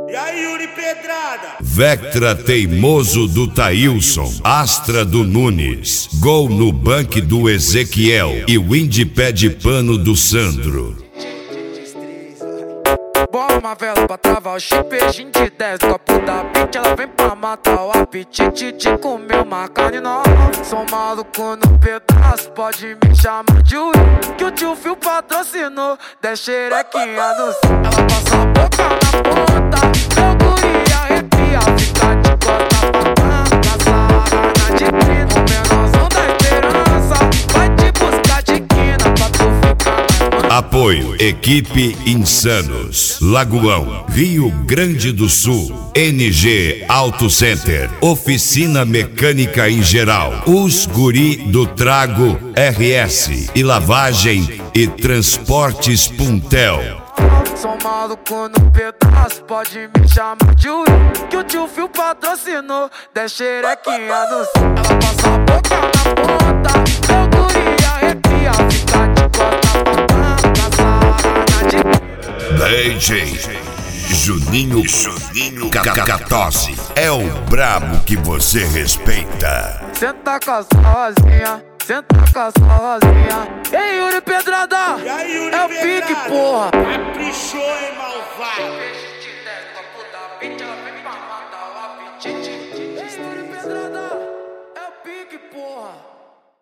E aí, Yuri Pedrada? Vectra teimoso do Thailson, Astra do Nunes, gol no banque do Ezequiel e Windy pé de pano do Sandro. Bola uma vela pra travar o chipejinho de 10 copo da bitch, ela vem pra matar o apetite de comer uma carne nova. Sou maluco no pedaço, pode me chamar de Will, que o tio Phil patrocinou, 10 xerequinha no céu. Ela passa a boca na ponta, meu guri arrepia, fica de costa pra banca, sarana de crina, o menorzão da esperança, vai te buscar de quina pra tu ficar mais. Apoio Equipe Insanos, Lagoão, Rio Grande do Sul, NG Auto Center, Oficina Mecânica em Geral, Os Guri do Trago RS e Lavagem e Transportes Puntel. Sou maluco no pedaço, pode me chamar de Will, que o tio Phil patrocinou, 10 xerequinha no céu. Ela passa a boca na ponta, meu guri arrepia, fica de costa pra banca, sarana de... DJ Juninho Cacatose é o brabo que você respeita. Senta com a sozinha, senta com a sozinha. Ei, Yuri Pedrada, E aí, Yuri é o Pedrada? pique, porra. Caprichou, hein, malvado?